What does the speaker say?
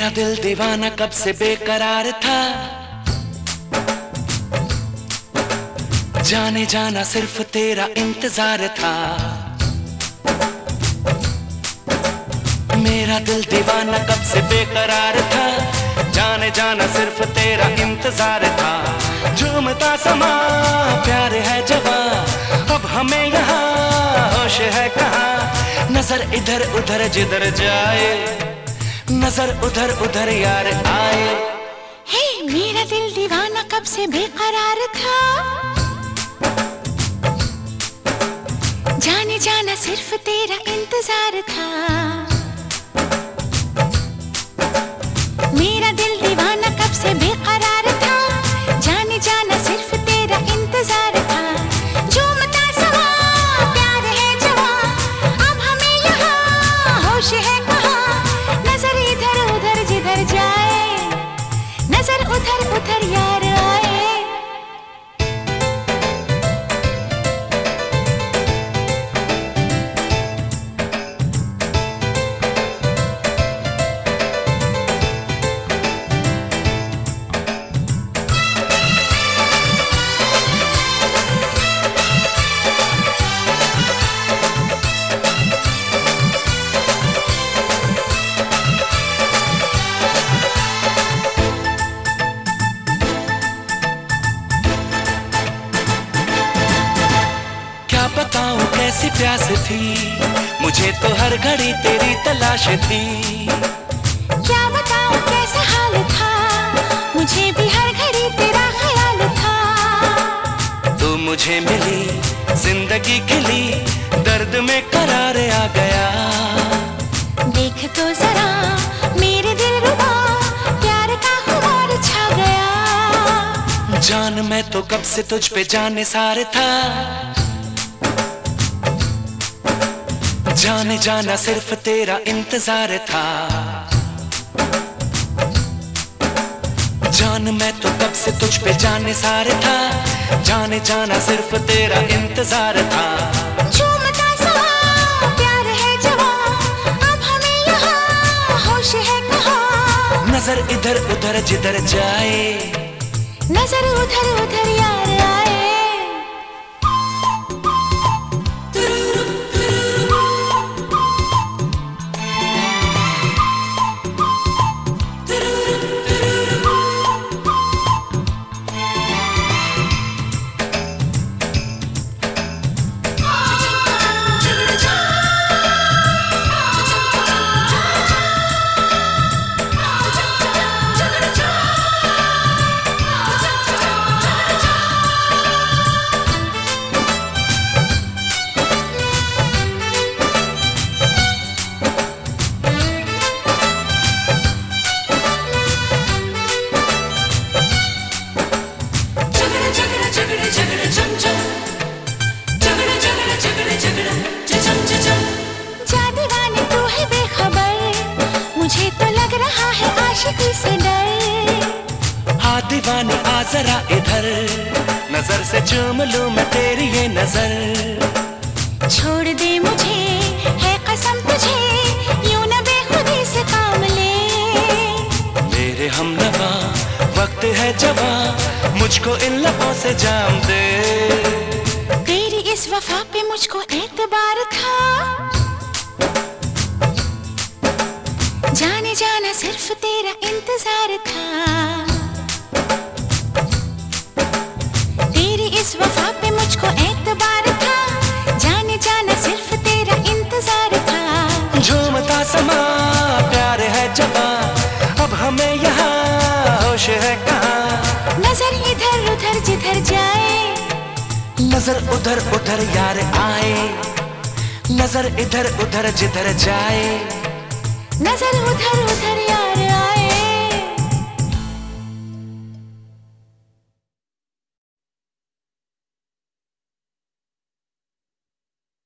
मेरा दिल दीवाना कब से बेकरार था, जाने जाना सिर्फ तेरा इंतजार था। मेरा दिल दीवाना कब से बेकरार था, जाने जाना सिर्फ तेरा इंतजार था। झूमता समा प्यार है जवां, अब हमें यहाँ होश है कहाँ। नजर इधर उधर जिधर जाए, नजर उधर उधर यार आए। हे मेरा दिल दीवाना कब से बेकरार था, जाने जाना सिर्फ तेरा इंतजार था। मेरा दिल दीवाना कब से बेकरार था, जाने जाना सिर्फ तेरा इंतजार था। झूमता समा प्यार है जवां, अब हमें यहाँ होश है कहाँ। नजर इधर उधर जिधर जाए, नजर उधर उधर यार आए। बताऊं कैसी प्यास थी, मुझे तो हर घड़ी तेरी तलाश थी। क्या बताऊं कैसा हाल था, मुझे भी हर घड़ी तेरा ख्याल था। तू मुझे मिली, जिंदगी खिली, दर्द में करार आ गया। देख तो जरा मेरे दिल रुबा, प्यार का खुमार छा गया। जान मैं तो कब से तुझ पे जाने सार था, जाने जाना सिर्फ तेरा इंतजार था। जान मैं तो कब से तुझ पे जाने सार था, जाने जाना सिर्फ तेरा इंतजार था। झूमता समा प्यार है जवां, अब हमें यहाँ होश है कहाँ। नजर इधर उधर जिधर जाए, नजर उधर उधर यार आए। मुझे तो लग रहा है आशिकी से डर। हाँ दीवानी आ जरा इधर, नजर से चूम लूं मैं तेरी ये नजर। छोड़ दे मुझे है कसम तुझे, यूं न बेखुदी से काम ले। मेरे हमनवा वक्त है जवां, मुझको इन लबों से जाम दे। तेरी इस वफा पे मुझको एतबार था, जाने जाना सिर्फ तेरा इंतजार था। तेरी इस वफा पे मुझको एतबार था, जाने जाना सिर्फ तेरा इंतजार था। झूमता समा प्यार है जवां, अब हमें यहाँ होश है कहाँ। नजर इधर उधर जिधर जाए, नजर उधर उधर यार आए। नजर इधर उधर जिधर जाए, नजर उधर उधर यार